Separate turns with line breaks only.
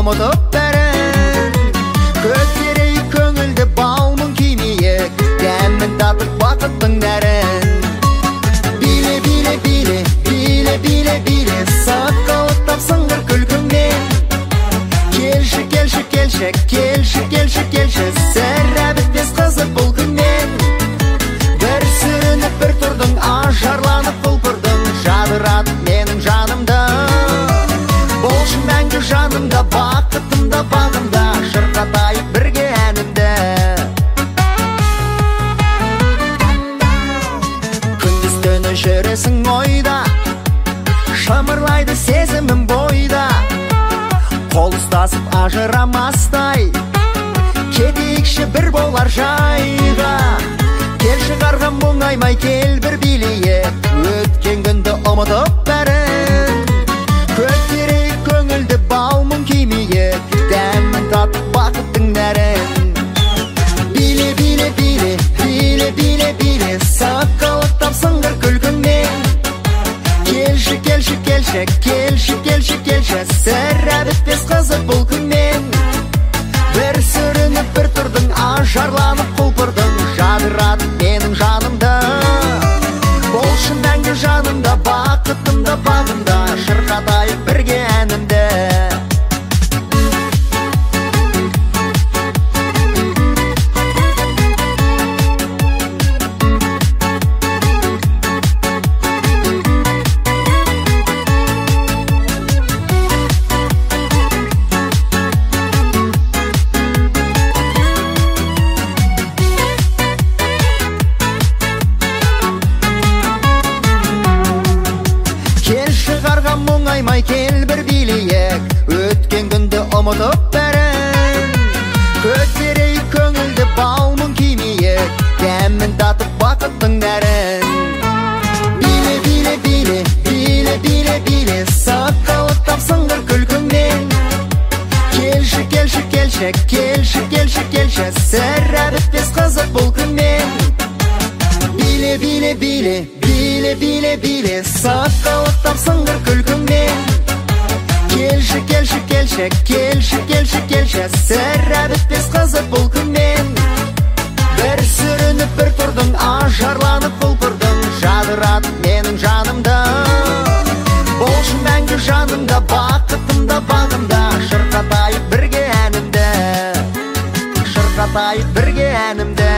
ұмытып бәрін. Көтерейік көңілді балмын кимейік, дәмін татып бақыттың нәрін. Биле, биле, биле, биле, биле, биле, сақалықтап сыңғыр күлкіңмен. Келші, келші, келші, келші, келші, келші, сірә бітпес қызық бұл күнмен. Бір сүрініп бір тұрдың, ажарланып құлпырдың, жадыратып менің жанымды. Болшы мәңгі жанымда, бақытымда, бағымда, шырқатайық бірге әнімді. Күндіз түні жүресің ойда, шымырлайды сезімім бойда. Қол ұстасып ажырамастай, кетейікші бір болар жайға. Келші қарғам мұңаймай, кел бір билейік, өткен күнді ұмытып бәрін. Көтерейік көңілді балмын кимейік, дәмін татып бақыттың нәрін. Биле, биле, биле, биле, биле, биле, сақалықтап сыңғыр күлкіңмен. Келші, келші, келші, келші, келші, келші, сірә бітпес қызық бұл күнмен. Бір сүрініп бір тұрдың, ажарланып құлпырдың, жадыратып менің жанымды. Болшы мәңгі жанымда, бақытымда, бағымда, шырқатайық бірге әнімді. Мұңаймай кел бір билейік, өткен күнді ұмытып бәрін. Көтерейік көңілді балмын кимейік, дәмін татып бақыттың нәрін. Биле, биле, биле, биле, биле, биле, сақалықтап сыңғыр күлкіңмен. Келші, келші, келші, келші, келші, келші, сірә бітпес қызық бұл күнмен. Биле, биле, биле, биле, биле, биле, сақалықтап сыңғыр күлкіңмен. Келші, келші, келші, келші, келші, келші, сірә бітпес қызық бұл күнмен. Бір сүрініп бір тұрдың, ажарланып құлпырдың, жадыратып менің жанымды. Болшы мәңгі жанымда, бақытымда, бағымда, шырқатайық бірге әнімді. Шырқатайық бірге әнімді.